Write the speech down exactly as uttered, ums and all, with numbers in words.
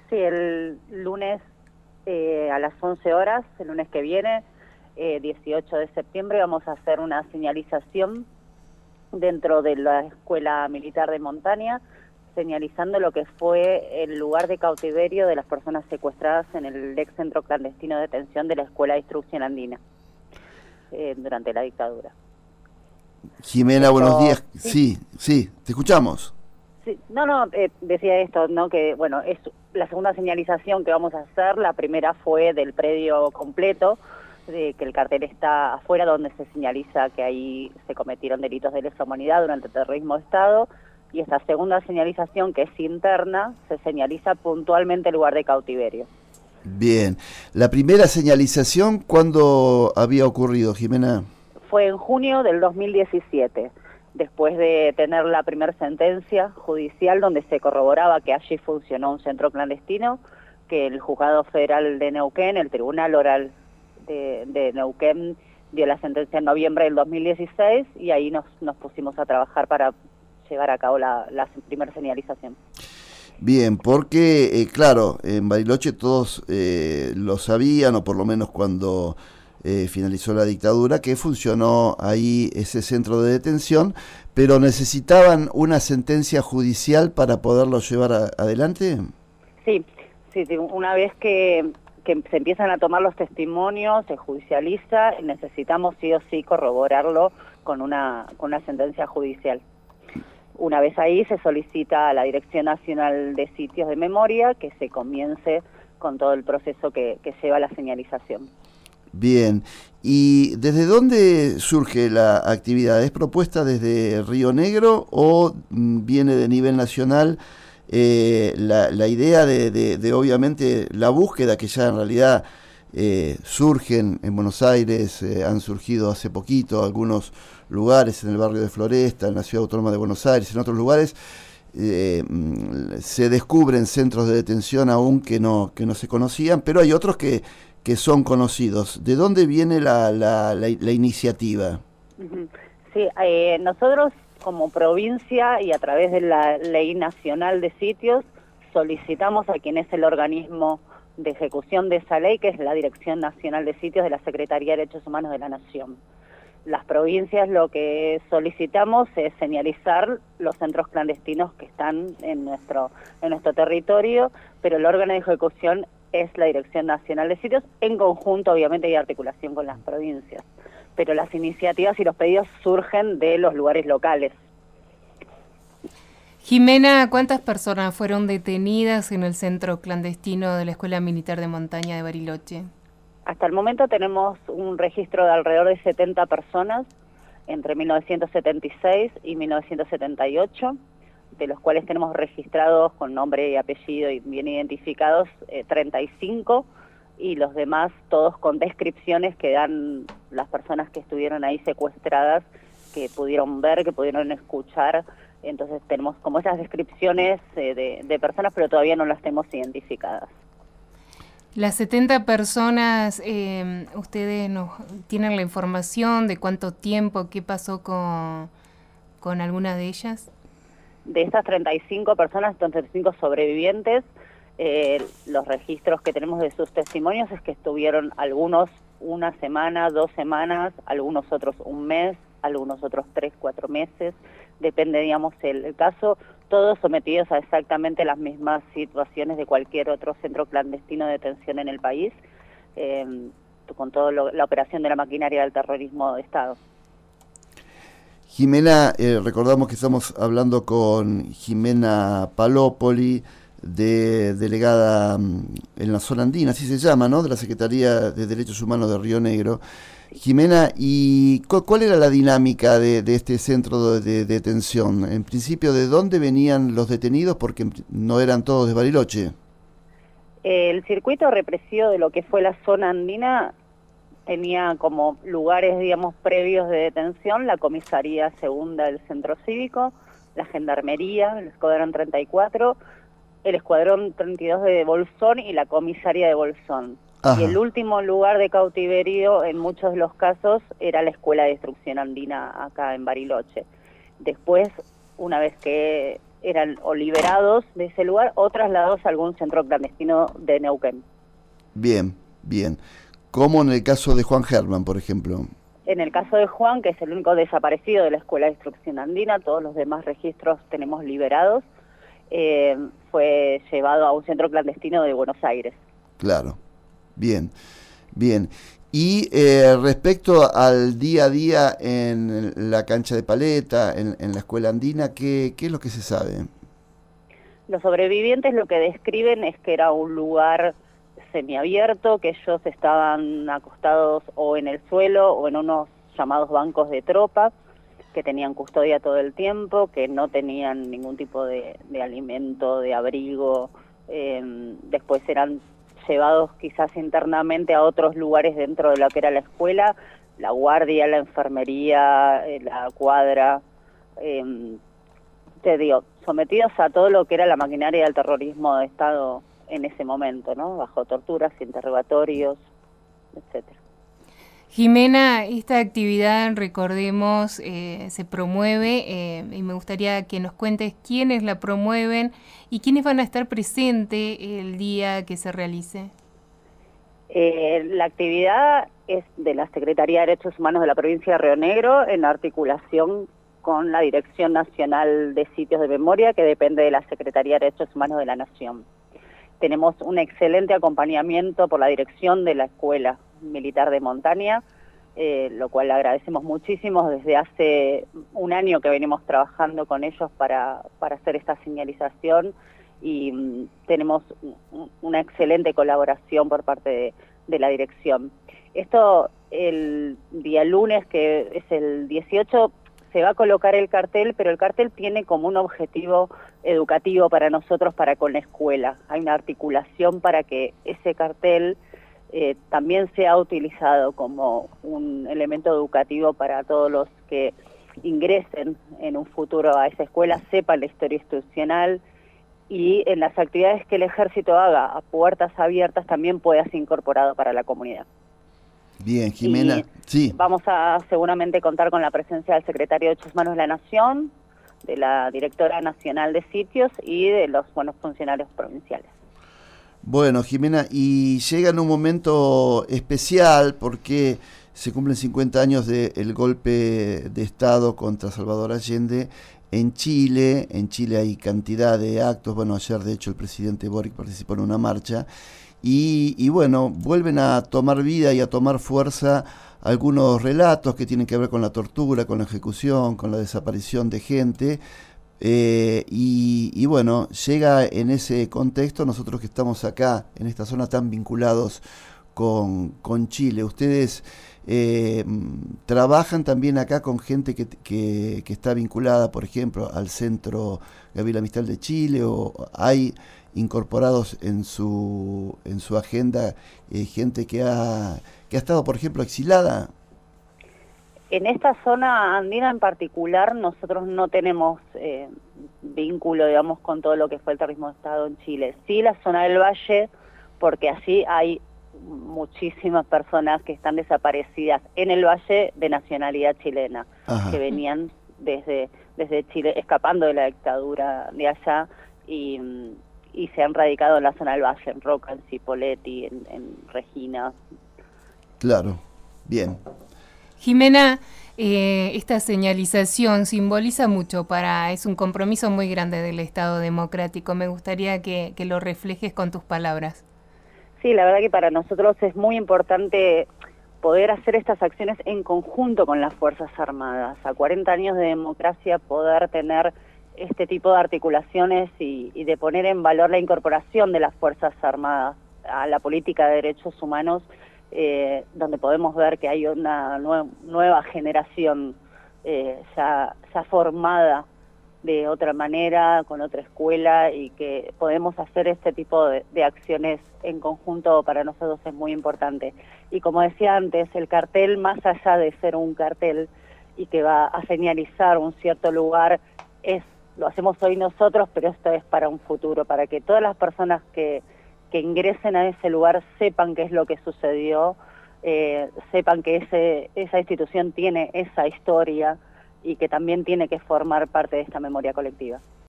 Sí, el lunes eh, a las once horas, el lunes que viene, eh, dieciocho de septiembre, vamos a hacer una señalización dentro de la Escuela Militar de Montaña, señalizando lo que fue el lugar de cautiverio de las personas secuestradas en el ex centro clandestino de detención de la Escuela de Instrucción Andina eh, durante la dictadura. Jimena, buenos Esto, días. sí, Sí, sí, te escuchamos. sí, no, no, eh, decía esto, ¿no? Que, bueno, es la segunda señalización que vamos a hacer. La primera fue del predio completo, de que el cartel está afuera, donde se señaliza que ahí se cometieron delitos de lesa humanidad durante el terrorismo de Estado. Y esta segunda señalización, que es interna, se señaliza puntualmente el lugar de cautiverio. Bien. La primera señalización, ¿cuándo había ocurrido, Jimena? Fue en junio del dos mil diecisiete, después de tener la primera sentencia judicial donde se corroboraba que allí funcionó un centro clandestino, que el Juzgado Federal de Neuquén, el Tribunal Oral de, de Neuquén, dio la sentencia en noviembre del dos mil dieciséis, y ahí nos, nos pusimos a trabajar para llevar a cabo la, la primera señalización. Bien, porque, eh, claro, en Bariloche todos eh, lo sabían, o por lo menos cuando eh, finalizó la dictadura, que funcionó ahí ese centro de detención, pero necesitaban una sentencia judicial para poderlo llevar a- adelante. Sí, sí, sí, una vez que, que se empiezan a tomar los testimonios, se judicializa, necesitamos sí o sí corroborarlo con una, con una sentencia judicial. Una vez ahí se solicita a la Dirección Nacional de Sitios de Memoria que se comience con todo el proceso que, que lleva la señalización. Bien, ¿y desde dónde surge la actividad? ¿Es propuesta desde Río Negro o mm, viene de nivel nacional eh, la, la idea de, de- de, obviamente la búsqueda que ya en realidad eh, surgen en Buenos Aires, eh, han surgido hace poquito algunos lugares en el barrio de Floresta, en la Ciudad Autónoma de Buenos Aires, en otros lugares? Eh, mm, se descubren centros de detención aún que no, que no se conocían, pero hay otros que que son conocidos. ¿De dónde viene la, la, la, la iniciativa? Ujú. Sí, eh, nosotros como provincia y a través de la Ley Nacional de Sitios solicitamos a quien es el organismo de ejecución de esa ley, que es la Dirección Nacional de Sitios de la Secretaría de Derechos Humanos de la Nación. Las provincias lo que solicitamos es señalizar los centros clandestinos que están en nuestro, en nuestro territorio, pero el órgano de ejecución es la Dirección Nacional de Sitios, en conjunto obviamente y articulación con las provincias. Pero las iniciativas y los pedidos surgen de los lugares locales. Jimena, ¿cuántas personas fueron detenidas en el centro clandestino de la Escuela Militar de Montaña de Bariloche? Hasta el momento tenemos un registro de alrededor de setenta personas entre mil novecientos setenta y seis y mil novecientos setenta y ocho, de los cuales tenemos registrados con nombre y apellido y bien identificados eh, treinta y cinco, y los demás todos con descripciones que dan las personas que estuvieron ahí secuestradas, que pudieron ver, que pudieron escuchar. Entonces tenemos como esas descripciones eh, de, de personas, pero todavía no las tenemos identificadas. Las setenta personas, eh, ¿ustedes nos tienen la información de cuánto tiempo, qué pasó con, con alguna de ellas? De estas treinta y cinco personas, estos treinta y cinco sobrevivientes, eh, los registros que tenemos de sus testimonios es que estuvieron algunos una semana, dos semanas, algunos otros un mes, algunos otros tres, cuatro meses, depende, digamos, el, el caso, todos sometidos a exactamente las mismas situaciones de cualquier otro centro clandestino de detención en el país, eh, con toda la operación de la maquinaria del terrorismo de Estado. Jimena, eh, recordamos que estamos hablando con Jimena Palópoli, de delegada mm, en la zona andina, así se llama, ¿no? De la Secretaría de Derechos Humanos de Río Negro. Jimena, ¿y cu cuál era la dinámica de, de este centro de, de detención? En principio, ¿de dónde venían los detenidos? Porque no eran todos de Bariloche. El circuito represivo de lo que fue la zona andina tenía como lugares, digamos, previos de detención la comisaría segunda del centro cívico, la gendarmería, el escuadrón treinta y cuatro, el escuadrón treinta y dos de Bolsón y la comisaría de Bolsón. Y el Ajá. último lugar de cautiverio en muchos de los casos era la Escuela de Instrucción Andina acá en Bariloche. Después, una vez que eran o liberados de ese lugar o trasladados a algún centro clandestino de Neuquén. Bien, bien. Como en el caso de Juan Germán, por ejemplo. En el caso de Juan, que es el único desaparecido de la Escuela de Instrucción Andina, todos los demás registros tenemos liberados, eh, fue llevado a un centro clandestino de Buenos Aires. Claro, bien, bien. Y eh, respecto al día a día en la cancha de paleta, en, en la Escuela Andina, ¿qué, ¿qué es lo que se sabe? Los sobrevivientes lo que describen es que era un lugar semiabierto, que ellos estaban acostados o en el suelo o en unos llamados bancos de tropa, que tenían custodia todo el tiempo, que no tenían ningún tipo de, de alimento, de abrigo, eh, después eran llevados quizás internamente a otros lugares dentro de lo que era la escuela, la guardia, la enfermería, eh, la cuadra, eh, te digo, sometidos a todo lo que era la maquinaria del terrorismo de Estado en ese momento, ¿no? Bajo torturas, interrogatorios, etcétera. Jimena, esta actividad, recordemos, eh, se promueve eh, y me gustaría que nos cuentes quiénes la promueven y quiénes van a estar presentes el día que se realice. Eh, la actividad es de la Secretaría de Derechos Humanos de la provincia de Río Negro en articulación con la Dirección Nacional de Sitios de Memoria, que depende de la Secretaría de Derechos Humanos de la Nación. Tenemos un excelente acompañamiento por la dirección de la Escuela Militar de Montaña, eh, lo cual agradecemos muchísimo. Desde hace un año que venimos trabajando con ellos para, para hacer esta señalización y um, tenemos un, una excelente colaboración por parte de, de la dirección. Esto el día lunes, que es el dieciocho, se va a colocar el cartel, pero el cartel tiene como un objetivo educativo para nosotros, para con la escuela. Hay una articulación para que ese cartel eh, también sea utilizado como un elemento educativo para todos los que ingresen en un futuro a esa escuela, sepan la historia institucional y en las actividades que el ejército haga a puertas abiertas también pueda ser incorporado para la comunidad. Bien, Jimena, y sí. Vamos a seguramente contar con la presencia del Secretario de Derechos Humanos de la Nación, de la Directora Nacional de Sitios y de los buenos funcionarios provinciales. Bueno, Jimena, y llega en un momento especial porque se cumplen cincuenta años del golpe de Estado contra Salvador Allende en Chile. En Chile hay cantidad de actos, bueno, ayer de hecho el presidente Boric participó en una marcha. Y, y bueno, vuelven a tomar vida y a tomar fuerza algunos relatos que tienen que ver con la tortura, con la ejecución, con la desaparición de gente. Eh, y, y bueno, llega en ese contexto, nosotros que estamos acá, en esta zona tan vinculados con, con Chile, ustedes eh, trabajan también acá con gente que, que, que está vinculada, por ejemplo, al Centro Gabriela Mistral de Chile, o hay incorporados en su en su agenda eh, gente que ha que ha estado, por ejemplo, exilada. En esta zona andina en particular nosotros no tenemos eh, vínculo, digamos, con todo lo que fue el terrorismo de Estado en Chile. Sí la zona del Valle, porque allí hay muchísimas personas que están desaparecidas en el Valle de nacionalidad chilena. Ajá. Que venían desde desde Chile escapando de la dictadura de allá y y se han radicado en la zona del Valle, en Roca, en Cipolletti, en, en Regina. Claro, bien. Jimena, eh, esta señalización simboliza mucho para, es un compromiso muy grande del Estado democrático. Me gustaría que, que lo reflejes con tus palabras. Sí, la verdad que para nosotros es muy importante poder hacer estas acciones en conjunto con las Fuerzas Armadas. A cuarenta años de democracia, poder tener este tipo de articulaciones y, y de poner en valor la incorporación de las Fuerzas Armadas a la política de derechos humanos, eh, donde podemos ver que hay una nue nueva generación eh, ya, ya formada de otra manera, con otra escuela, y que podemos hacer este tipo de, de acciones en conjunto para nosotros es muy importante. Y como decía antes, el cartel, más allá de ser un cartel y que va a señalizar un cierto lugar, es lo hacemos hoy nosotros, pero esto es para un futuro, para que todas las personas que, que ingresen a ese lugar sepan qué es lo que sucedió, eh, sepan que ese, esa institución tiene esa historia y que también tiene que formar parte de esta memoria colectiva.